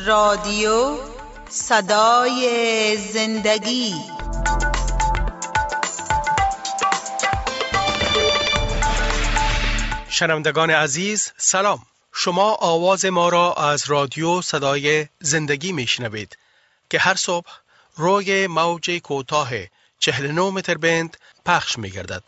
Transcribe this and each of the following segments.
رادیو صدای زندگی. شنوندگان عزیز سلام، شما آواز ما را از رادیو صدای زندگی میشنوید که هر صبح روی موج کوتاه 49 متر بند پخش میگردد.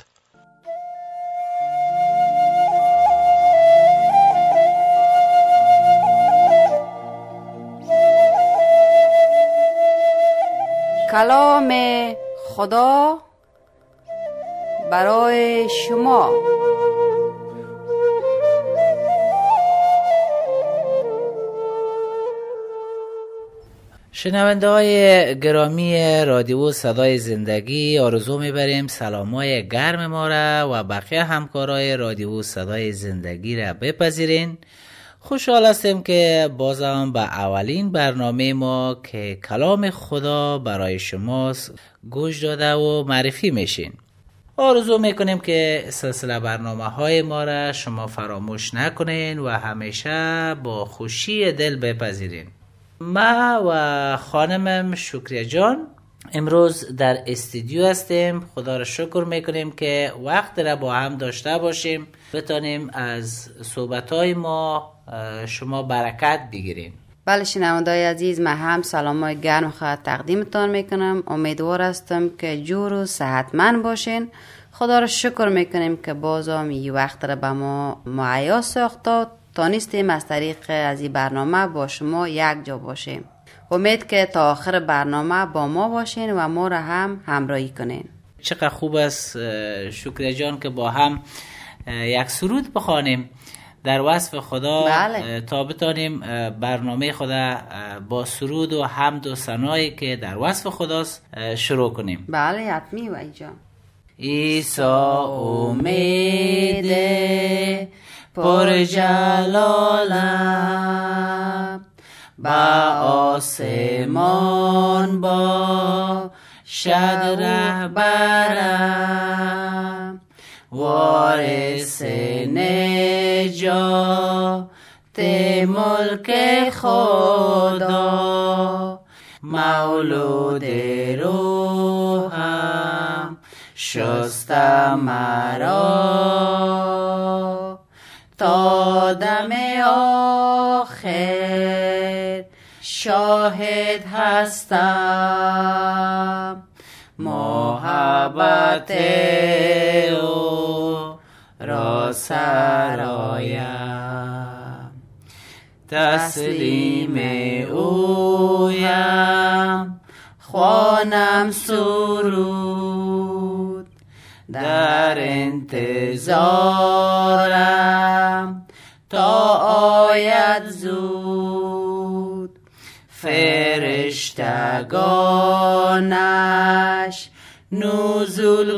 کلام خدا برای شما. شنونده های گرامی رادیو صدای زندگی، آرزو میبریم سلامای گرم ما را و بقیه همکارای رادیو صدای زندگی را بپذیرین. خوشحال هستیم که بازم به اولین برنامه ما که کلام خدا برای شماست گوش داده و معرفی میشین. آرزو میکنیم که سلسله برنامه های ما را شما فراموش نکنین و همیشه با خوشی دل بپذیرین. ما و خانمم شکریه جان امروز در استودیو هستیم. خدا را شکر میکنیم که وقت را با هم داشته باشیم، بتانیم از صحبتهای ما شما برکت بگیرین. بله شنونده‌های عزیز، من هم سلامای گرم خواهد تقدیمتان میکنم. امیدوار هستم که جور و صحتمند باشین. خدا را شکر میکنیم که بازم این وقت را به ما مهیا ساخت، تانستیم از طریق از این برنامه با شما یک جا باشیم. امید که تا آخر برنامه با ما باشین و ما را هم همراهی کنین. چقدر خوب است شکریه جان که با هم یک سرود بخوانیم در وصف خدا. بله. تا بتانیم برنامه خدا با سرود و حمد و ثنایی که در وصف خداست شروع کنیم. بله حتمی و اینجا عیسی امید پر جلالم، با آسمان با شد رهبرم، وارث نجات ملک خدا، مولود روحم شست مرا، تا دم آخر شاهد هستم، محبت او را سرایم، تسلیم اویم خوانم سرود، در انتظارم تا آید زود، فرشتگانش نزول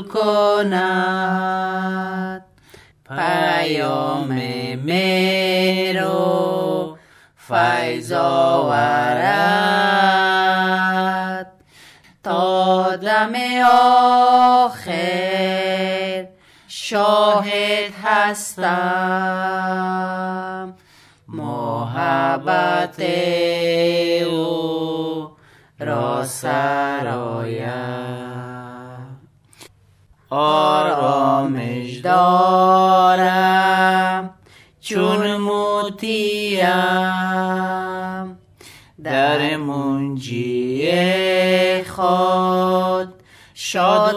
کند، پیام مهر و فیض آورد، تا دم آخر شاهد هستم، محبت او را سرایم، آرامش دارم چون موتیم، در منجی خود شاد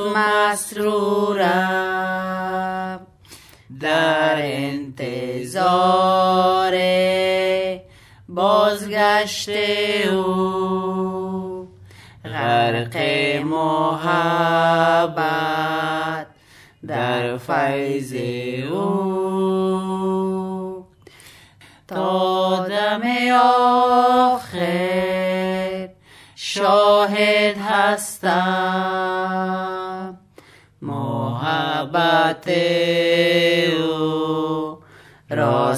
مسرورم، در انتظار بازگشت او، غرق محبت در فیض او، تا دم آخر شاهد هستم، محبت او را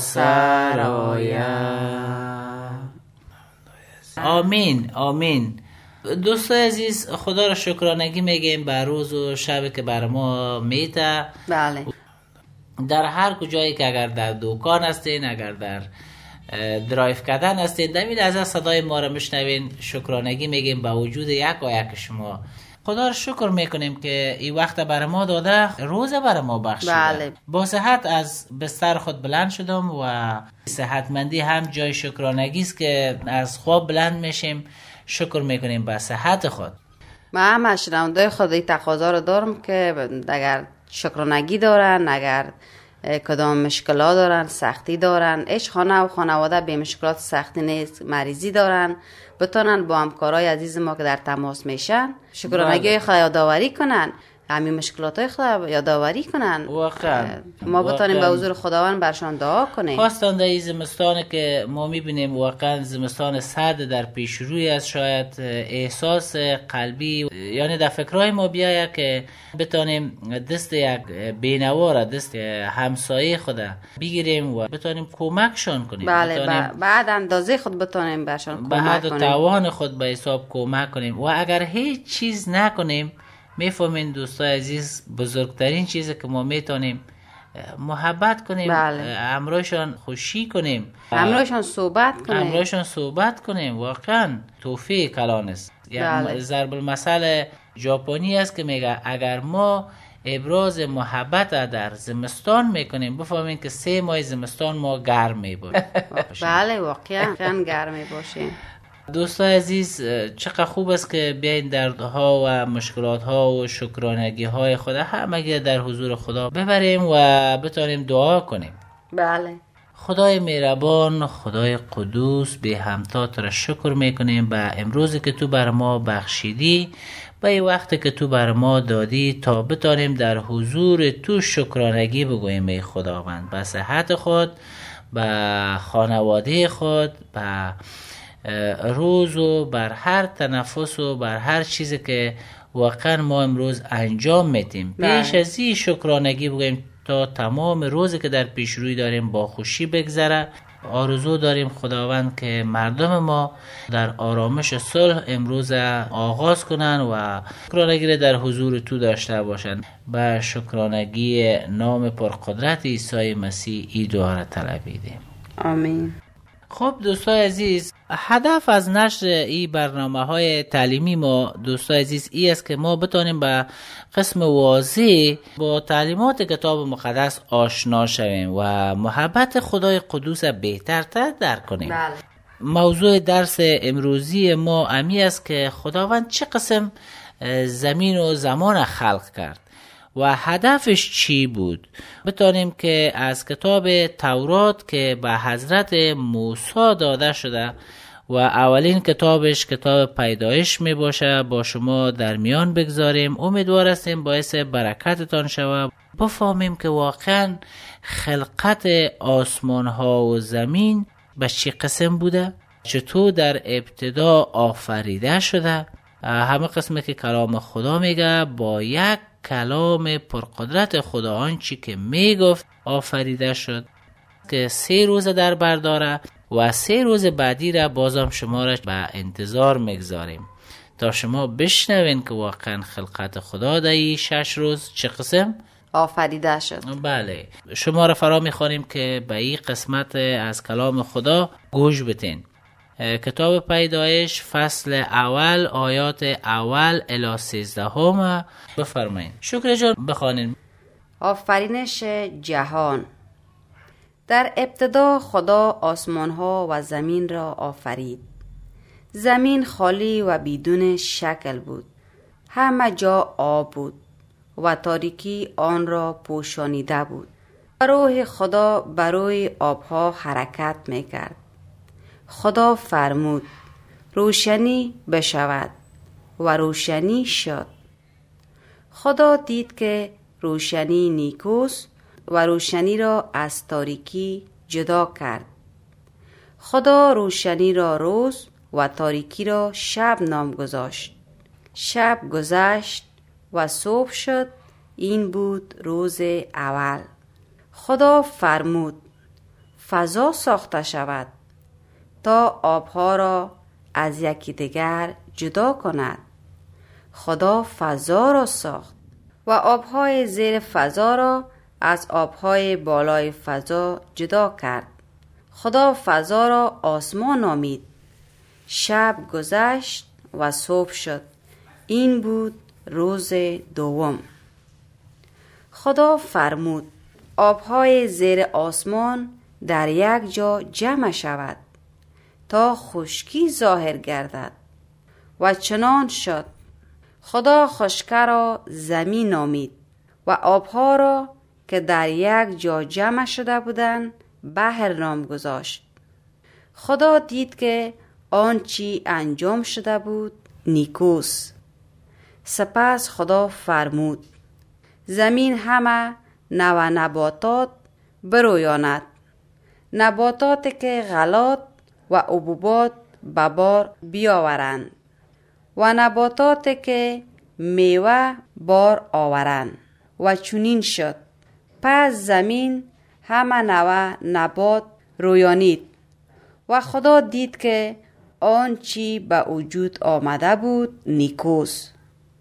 سرایم. آمین آمین. دوستای عزیز، خدا را شکرانگی میگیم بر روز و شب که بر ما میته. بله. در هر کجایی که اگر در دکان هستین، اگر در درایو کردن هستید، در این لحظه صدای ما را میشنوین، شکرانگی میگیم به وجود یک و یک شما. خدا رو شکر میکنیم که این وقت برای ما داده، روز برای ما بخشیده. بله. با صحت از بستر خود بلند شدم و صحتمندی هم جای شکرانگی است که از خواب بلند میشیم، شکر میکنیم به صحت خود. من هم از شنونده‌های خود این تقاضا رو دارم که اگر شکرانگی دارن، اگر کدام مشکلات دارن، سختی دارن، ایش خانه و خانواده به مشکلات سختی نیست، مریضی دارن، بتونن با همکارای عزیز ما که در تماس میشن شکرانگی خود یادآوری کنن، همین مشکلات خود یادآوری کنن. واقعا ما بتونیم به حضور خداوند برشان دعا کنیم. خواستن در این زمستان که ما میبینیم واقعا زمستان سرد در پیش روی است، شاید احساس قلبی یعنی در فکرهای ما بیاید که بتونیم دست یک بینوار، دست همسایه خود بگیریم و بتونیم کمکشان کنیم. بله، بعد اندازه خود بتونیم برشان کمک کنیم، بعد توان خود به حساب کمک کنیم. و اگر هیچ چیز نکنیم، میفهمین دوستای عزیز، بزرگترین چیزی که ما میتونیم محبت کنیم. بله. امروشان خوشی کنیم، امروشان صحبت کنیم. واقعا توفیق کلان است. بله. ضرب المثل ژاپنی است که میگه اگر ما ابراز محبت در زمستان میکنیم، بفهمین که 3 ماه زمستان ما گرم میباشیم. بله، واقعا گرم میباشیم. دوستان عزیز، چقدر خوب است که بیاین دردها و مشکلاتها و شکرانگیهای خود همه در حضور خدا ببریم و بتونیم دعا کنیم. بله. خدای مهربان، خدای قدوس، به همتا تو را شکر میکنیم به امروزی که تو بر ما بخشیدی، به این وقتی که تو بر ما دادی تا بتونیم در حضور تو شکرانگی بگوییم ای خداوند، به صحت خود، به خانواده خود، به روز و بر هر تنفس و بر هر چیزی که واقعا ما امروز انجام میتیم. پیش از این شکرانگی بگویم تا تمام روزی که در پیش روی داریم با خوشی بگذره. آرزو داریم خداوند که مردم ما در آرامش صلح امروز آغاز کنن و شکرانگی در حضور تو داشته باشند. با شکرانگی نام پرقدرت عیسی مسیح ای دعا را طلبیدیم. آمین. خب دوستای عزیز، هدف از نشر این برنامه های تعلیمی ما دوستای عزیز ای است که ما بتونیم به قسم واضح با تعلیمات کتاب مقدس آشنا شویم و محبت خدای قدوس بهترتر درک کنیم. بله. موضوع درس امروزی ما امی است که خداوند چه قسم زمین و زمان خلق کرد و هدفش چی بود. بتونیم که از کتاب تورات که به حضرت موسی داده شده و اولین کتابش کتاب پیدایش می باشه با شما در میان بگذاریم. امیدوار هستیم باعث برکتتان شود، بفهمیم که واقعا خلقت آسمان ها و زمین به چی قسم بوده، چطور در ابتدا آفریده شده. همه قسمی که کلام خدا میگه با یک کلام پرقدرت خدا آنچی که میگفت آفریده شد که 3 روز در بر داره و 3 روز بعدی را بازم شما را به انتظار میگذاریم تا شما بشنوین که واقعا خلقت خدا در 6 روز چه قسم آفریده شد. بله، شما را فرا میخوانیم که به این قسمت از کلام خدا گوش بتین. کتاب پیدایش فصل اول آیات اول الی 13 بفرمایید. شکر جان بخوانید. آفرینش جهان. در ابتدا خدا آسمان ها و زمین را آفرید. زمین خالی و بدون شکل بود، همه جا آب بود و تاریکی آن را پوشانیده بود. روح خدا بروی آبها حرکت میکرد. خدا فرمود روشنی بشود و روشنی شد. خدا دید که روشنی نیکوست و روشنی را از تاریکی جدا کرد. خدا روشنی را روز و تاریکی را شب نام گذاشت. شب گذشت و صبح شد، این بود روز اول. خدا فرمود فضا ساخته شود تا آبها را از یکی دیگر جدا کند. خدا فضا را ساخت و آبهای زیر فضا را از آبهای بالای فضا جدا کرد. خدا فضا را آسمان نامید. شب گذشت و صبح شد. این بود روز دوم. خدا فرمود آبهای زیر آسمان در یک جا جمع شود تا خشکی ظاهر گردد و چنان شد. خدا خشکی را زمین نامید و آبها را که در یک جا جمع شده بودند بحر نام گذاشت. خدا دید که آنچی انجام شده بود نیکوست. سپس خدا فرمود زمین همه نوع نباتات برویاند، نباتاتی که غلات و حبوبات به بار بیاورند و نباتاتی که میوه بار آورند. و چنین شد. پس زمین همه نوع نبات رویانید و خدا دید که آنچی به وجود آمده بود نیکوست.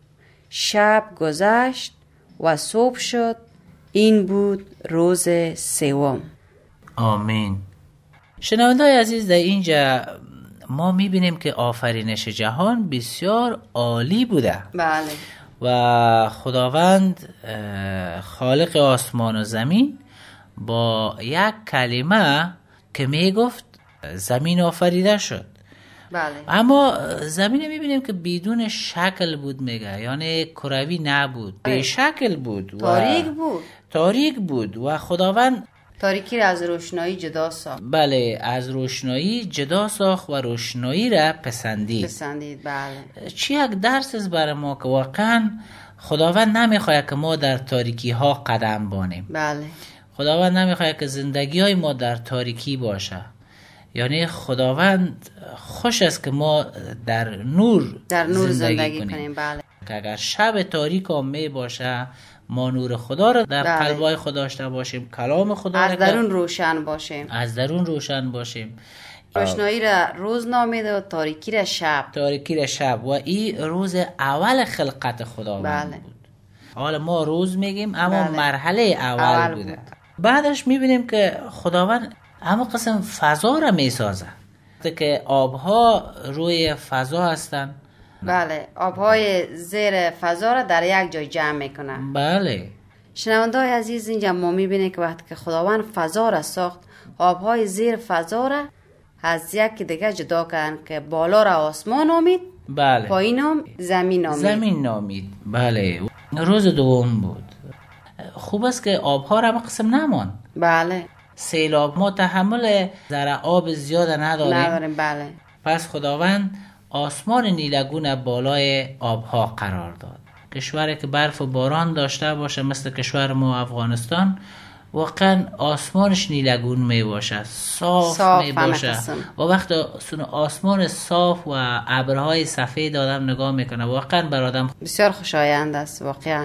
شب گذشت و صبح شد. این بود روز سوم. آمین. شنونده‌های عزیز، در اینجا ما میبینیم که آفرینش جهان بسیار عالی بوده. بله. و خداوند خالق آسمان و زمین با یک کلمه که میگفت زمین آفریده شد. بله. اما زمین میبینیم که بدون شکل بود، میگه یعنی کروی نبود، به شکل بود، تاریک بود و خداوند تاریکی را از روشنایی جدا ساخت. بله، از روشنایی جدا ساخت و روشنایی را پسندید. بله. چی یک درس است برای ما که واقعا خداوند نمیخواد که ما در تاریکی ها قدم بانیم. بله. خداوند نمیخواد که زندگی های ما در تاریکی باشه. یعنی خداوند خوش است که ما در نور زندگی کنیم. بله. که اگر شب تاریک هم می باشه ما نور خدا را در قلبای خدا داشته باشیم، کلام خدا از درون روشن باشیم. روشنایی را روز نامیده و تاریکی را شب. و این روز اول خلقت خداوند بود. حالا ما روز میگیم اما مرحله اول بوده. بعدش میبینیم که خداوند اما قسم فضا را میسازه که آبها روی فضا هستن. بله، آبهای زیر فضا را در یک جای جمع میکنه. بله. شنونده‌های عزیز، اینجا ما میبینیم که وقتی که خداوند فضا را ساخت، آبهای زیر فضا را از یک دیگه جدا کردن که بالا را آسمان نامید. بله. پایین هم زمین نامید. بله. روز دوم بود. خوب است که آبها را قسم نمان. بله. سیلاب ما تحمل ذره آب زیاد نداریم. بله. پس خداوند آسمان نیلگون بالای آبها قرار داد. کشوری که برف و باران داشته باشه مثل کشور ما افغانستان، واقعا آسمانش نیلگون می باشه، صاف می باشه. و وقتی آسمان صاف و ابرهای سفید آدم نگاه میکنه واقعا بر آدم بسیار خوشایند است. واقعا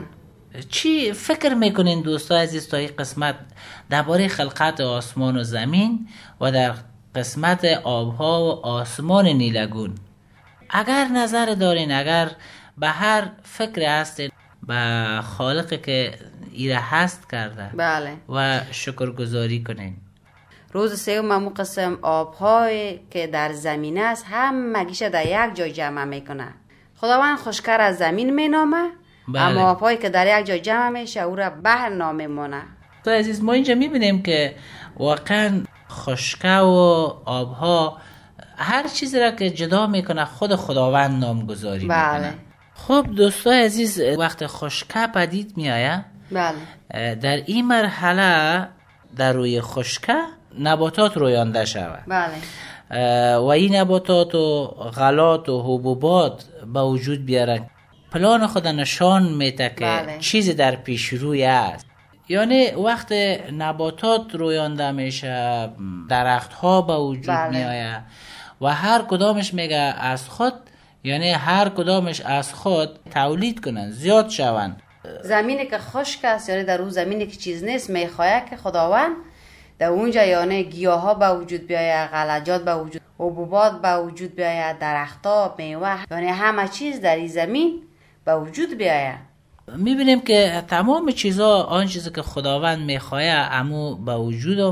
چی فکر میکنین دوستان عزیز تا این قسمت درباره خلقت آسمان و زمین و در قسمت آبها و آسمان نیلگون؟ اگر نظر دارین، اگر به هر فکر هستین به خالقی که ایره هست کرده، بله، و شکرگزاری کنین. روز سوم همو قسم آبهای که در زمین است هم مگیشه در یک جای جمع میکنه. خداوند خشکر از زمین مینامه. بله. اما آبهایی که در یک جای جمع میشه او را بحر نام میمونه. تو عزیز، ما اینجا میبینیم که واقعا خشکه و آبها هر چیزی را که جدا میکنه خود خداوند نامگذاری میکنه. خب دوستان عزیز، وقت خشکه پدید میآید، بله، در این مرحله در روی خشکه نباتات رویانده شود. بله. و این نباتات و غلات و حبوبات به وجود بیارن. پلان خود نشان میده که بله، چیزی در پیش روی است. یعنی وقت نباتات رویانده میشه، درخت ها به وجود بله، میآید و هر کدامش میگه از خود، یعنی هر کدامش از خود تولید کنن، زیاد شون. زمینی که خشک است، یعنی در اون زمینی که چیز نیست، میخواه که خداوند در اونجا یعنی گیاه ها به وجود بیاید، غلجات به وجود، حبوبات به وجود بیاید، درخت ها، میوه، یعنی همه چیز در این زمین به وجود بیاید. میبینیم که تمام چیزا، آن چیزی که خداوند میخواه امو به وجود آمد،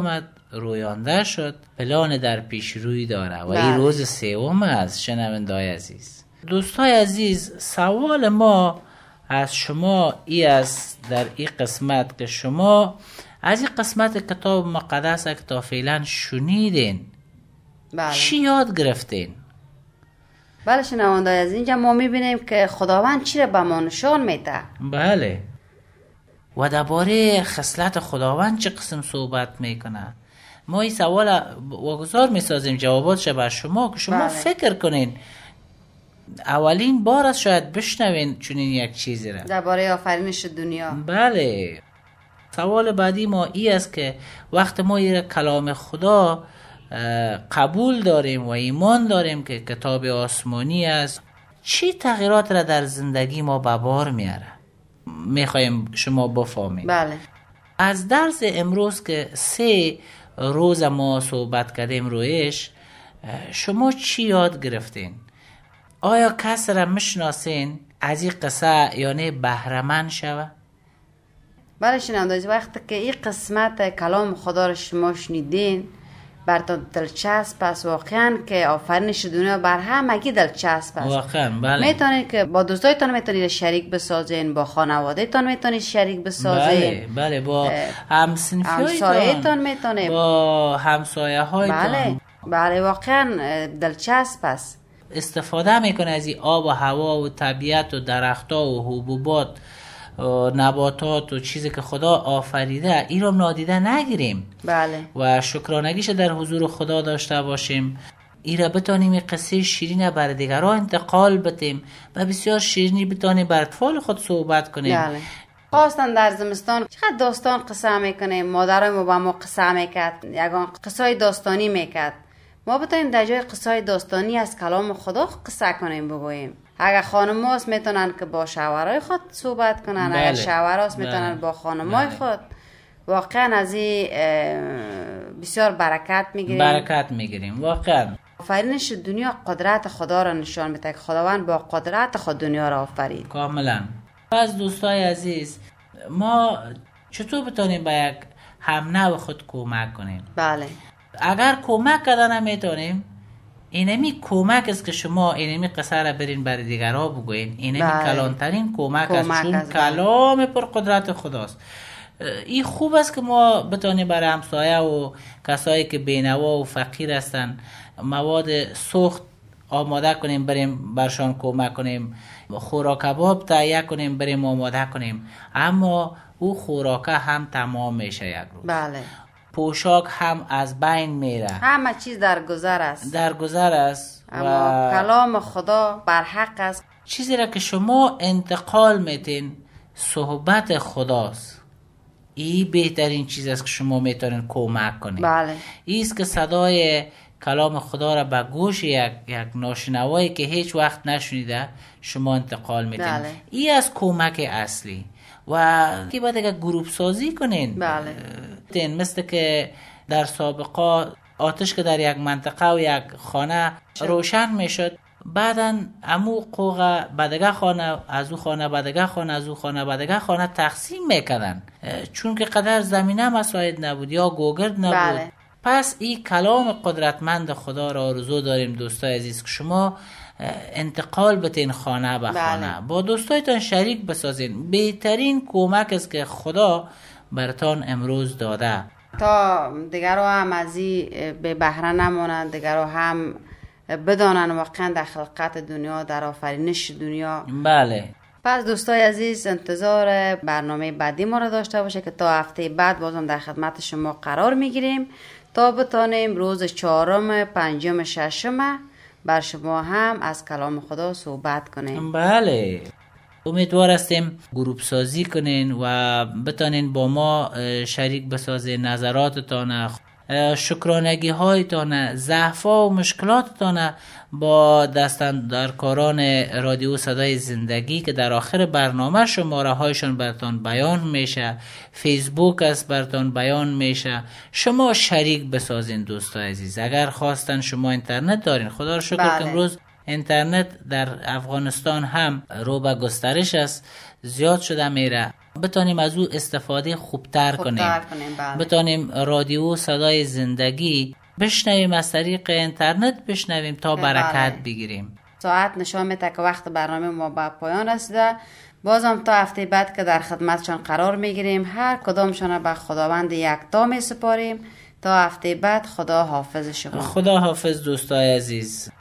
رویانده شد، پلان در پیش روی داره و بله. این روز سوم است. شنونده‌های عزیز، دوستای عزیز، سوال ما از شما ای است در این قسمت که شما از این قسمت کتاب مقدس که تا فعلا شنیدین بله. چی یاد گرفتین؟ بله شنونده، از اینجا ما میبینیم که خداوند چی را به ما نشان میده. بله. و درباره خصلت خداوند چه قسم صحبت میکنه؟ ما این سوال واگذار میسازیم جواباتش بر شما که شما بله. فکر کنین. اولین بار است شاید بشنوین چنین یک چیزی را درباره آفرینش دنیا. بله. سوال بعدی ما ای است که وقت ما این کلام خدا قبول داریم و ایمان داریم که کتاب آسمانی است، چی تغییرات را در زندگی ما به بار میاره؟ میخوایم شما بفهمید. بله. از درس امروز که 3 روز ما صحبت کردیم رویش، شما چی یاد گرفتین؟ آیا کس را میشناسین از این قصه یعنی بهره‌مند شوه؟ بله شنونده، وقتی که این قسمت کلام خدا را شما شنیدین براتون دلچسب است، واقعا که آفرینش دنیا بر همگی دلچسب است. واقعا بله. میتونید که با دوستایتان میتونید شریک بسازین، با خانوادهتان میتونید شریک بسازین. بله با همسایه‌تان میتونید، با همسایه هایتان. بله بله واقعا دلچسب است. استفاده میکنه از این آب و هوا و طبیعت و درختها و حبوبات و نباتات و چیزی که خدا آفریده، این رو نادیده نگیریم. بله. و شکرانگیش در حضور خدا داشته باشیم. این را بتانیم این قصه شیرین بر دیگران انتقال بدیم و بسیار شیرینی بتانیم بر اطفال خود صحبت کنیم. بله. خواستن در زمستان چقدر داستان قصه میکنیم، مادرای ما با ما قصه میکرد، یگان قصه داستانی میکرد. ما بتانیم در جای قصه داستانی از کلام خدا قصه کنیم بگوییم. اگر خانم هاست میتونن که با شوهرای خود صحبت کنن. بله. اگر شوهر هاست میتونن بله. با خانمای بله. خود. واقعا از این بسیار برکت میگیریم. برکت میگیریم واقعا. آفرینش دنیا قدرت خدا را نشان میده که خداوند با قدرت خود دنیا را آفرید. کاملا. از دوستای عزیز، ما چطور بتونیم به یک همنو خود کمک کنیم؟ بله. اگر کمک کردن نمیتونیم، اینمی کمک است که شما اینمی قصه را برین بر دیگرها بگوین. اینمی بله. کلانترین کمک است، چون کلام پر قدرت خداست. این خوب است که ما بتونیم برای همسایه و کسایی که بینوا و فقیر هستن مواد سوخت آماده کنیم، بریم برشان کمک کنیم. خوراک کباب تهیه کنیم، بریم آماده کنیم. اما او خوراک هم تمام میشه یک روز. بله. پوشاک هم از بین میره. همه چیز در گذر است. در گذر است. اما کلام خدا بر حق است. چیزی را که شما انتقال میتین صحبت خداست. این بهترین چیز است که شما میتونین کمک کنین. بله. این است که صدای کلام خدا را به گوش یک ناشنوایی که هیچ وقت نشنیده شما انتقال میتین. بله. این از کمک اصلی. و که باید اگر گروپ سازی کنین. بله. مثل که در سابقه آتش که در یک منطقه و یک خانه روشن میشد، بعداً امو قوغا بدگه خانه، از او خانه بدگه خانه، از او خانه بدگه خانه تقسیم میکردن، چون که قدر زمینه مساعد نبود یا گوگرد نبود. بله. پس این کلام قدرتمند خدا را آرزو داریم دوستای عزیز که شما انتقال بتین خانه به خانه. بله. با دوستایتان شریک بسازین. بهترین کمک است که خدا برتان امروز داده تا دیگرها هم از این به بهره نمانند، دیگرها هم بدانن واقعا در خلقت دنیا، در آفرینش دنیا. بله. پس دوستای عزیز انتظار برنامه بعدی ما را داشته باشه که تا هفته بعد بازم در خدمت شما قرار میگیریم تا بتانیم روز 4، 5، 6 بر شما هم از کلام خدا صحبت کنیم. بله. امیدوار هستیم گروپ سازی کنین و بتانین با ما شریک بسازین نظراتتان، شکرانگی هایتان، ضعف‌ها و مشکلاتتان با دستاندرکاران رادیو صدای زندگی که در آخر برنامه شماره هایشان برتان بیان میشه، فیسبوک است برتان بیان میشه. شما شریک بسازین دوستای عزیز. اگر خواستن شما اینترنت دارین، خدا رو شکر که بله. امروز اینترنت در افغانستان هم رو به گسترش است، زیاد شده میره. بتانیم از او استفاده خوبتر کنیم. بله. بتانیم رادیو صدای زندگی بشنویم، از طریق اینترنت بشنویم تا برکت بگیریم. ساعت نشان میده که وقت برنامه ما به پایان رسیده. بازم تا هفته بعد که در خدمتشان قرار میگیریم، هر کدامشان به خداوند یکتا می سپاریم. تا هفته بعد، خدا حافظ شما. خدا حافظ دوستای عزیز.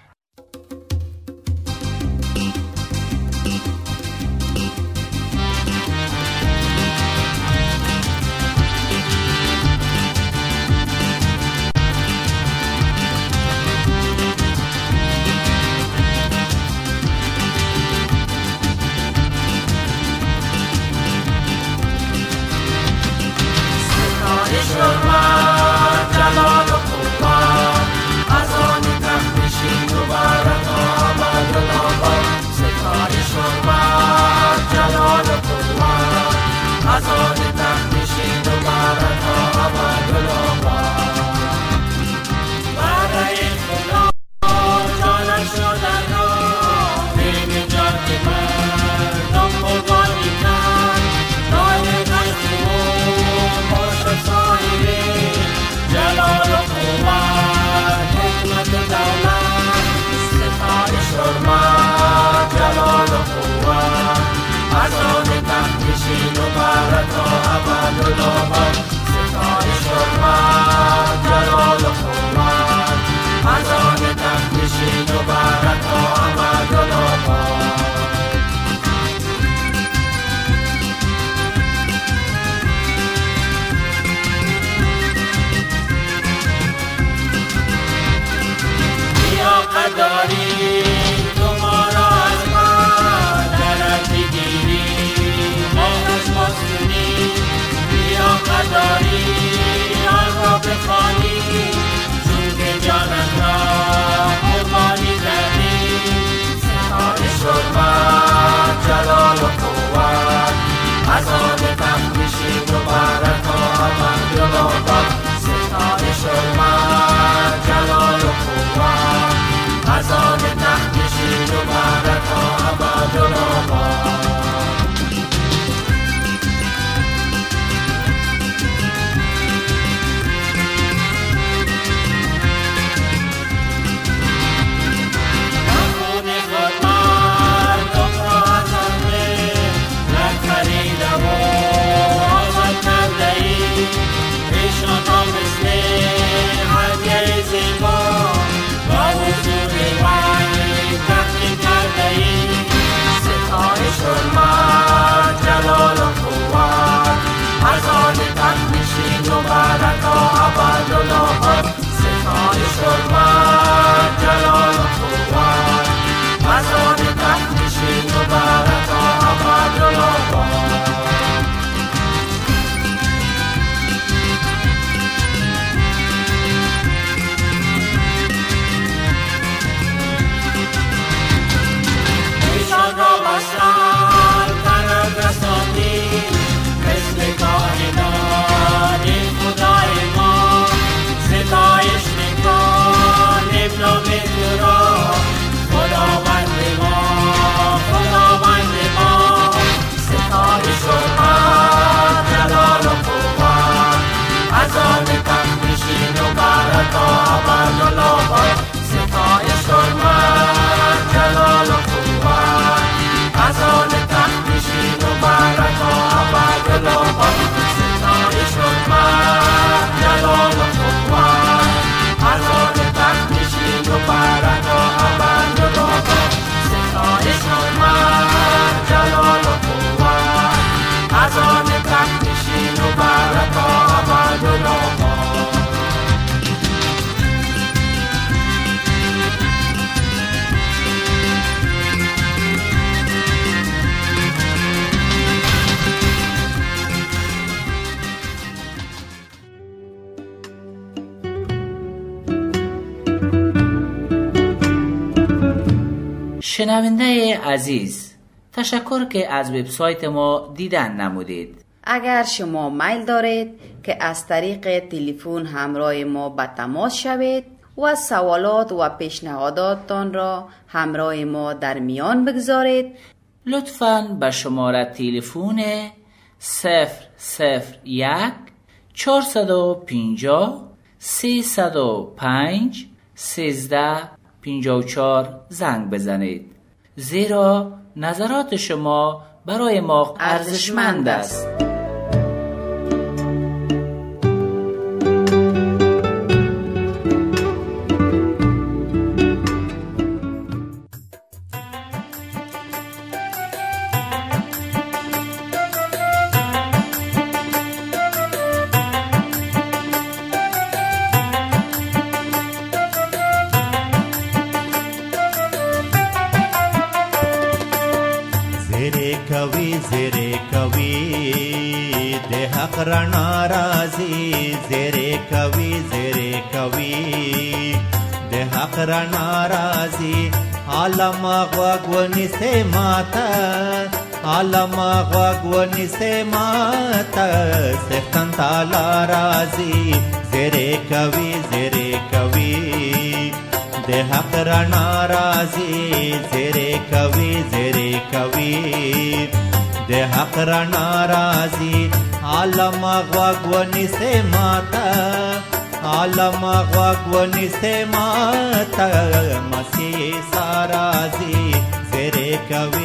شنونده عزیز، تشکر که از وبسایت ما دیدن نمودید. اگر شما میل دارید که از طریق تلفن همراه ما به تماس شوید و سوالات و پیشنهاداتتان را همراه ما در میان بگذارید، لطفاً به شماره تلفن 001 450 305 1354 زنگ بزنید، زیرا نظرات شما برای ما ارزشمند است. زیره کوي د حق رڼا راځي، زیره کوي د حق رڼا راځي. عالم غوږ ونیسئ ماته، عالم غوږ ونیسئ ماته، څښتن تعالی راځي. زیره کوي د حق رڼا راځي، زیره کوي د حق رڼا راځي. عالم غوږ ونیسئ ماته، عالم غوږ ونیسئ ماته، مسیح عیسی راځي. زیره کوي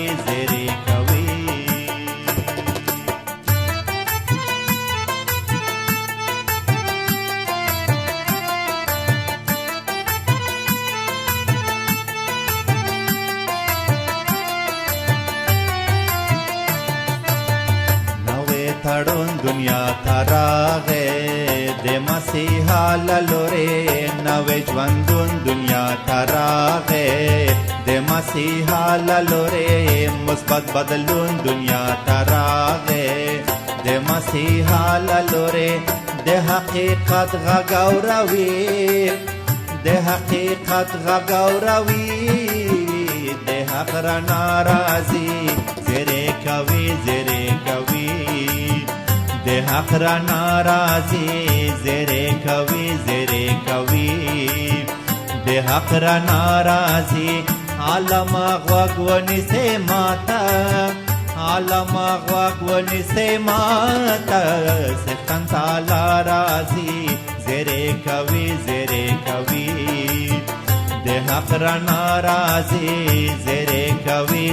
تړون دنیا ته راغې د مسیحا له لورې، نوې ژوندون دنیا ته راغې د مسیحا له لورې، مثبت بدلون دنیا ته راغې د مسیحا له لورې. د حقیقت غږ اوروي، د حقیقت غږ اوروي، د حق رڼا راځي. زیره کوي د حق رڼا راځي، زیره کوي د حق رڼا راځي. عالم غوږ ونیسئ ماته، عالم غوږ ونیسئ ماته، څښتن تعالی راځي. زیره کوي د حق رڼا راځي، زیره کوي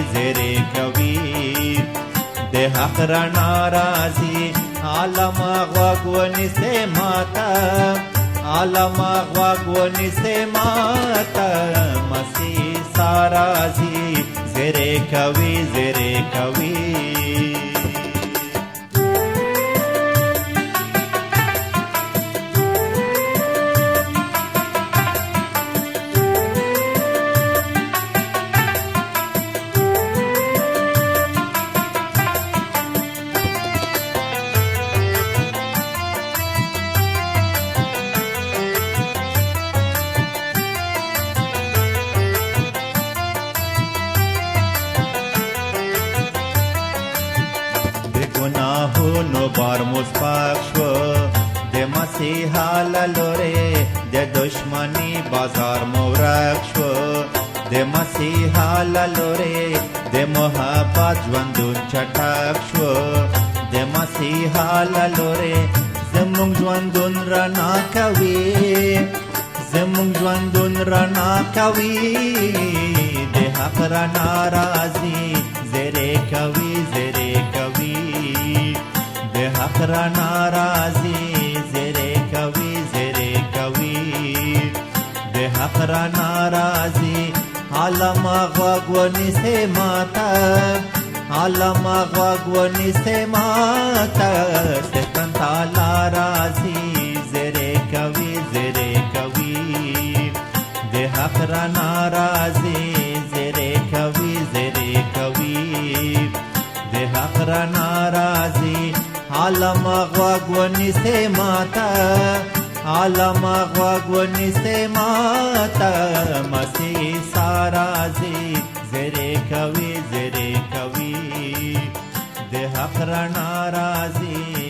د حق رڼا راځي. عالم غوږ ونیسئ ماته، عالم غوږ ونیسئ ماته، مسیح عیسی راځي. زیره کوي گناهونو بار مصفاق شو د مسیحا له لورې، د دشمنی بازار مورک شو د مسیحا له لورې، د محبت ژوندون چټک شو د مسیحا له لورې. زموږ ژوندون رڼا کوي، زموږ ژوندون رڼا کوي، د حق رڼا راځي. زیره کوي د حق رڼا راځي، زیره کوي د حق رڼا راځي. عالم غوږ ونیسئ ماته، عالم غوږ ونیسئ ماته، څښتن تعالی راځي. زیره کوي د حق رڼا راځي، زیره کوي د حق رڼا راځي. عالم غوږ ونیسئ ماته، عالم غوږ ونیسئ ماته، مسیح عیسی راځي. زیره کوي د حق رڼا راځي.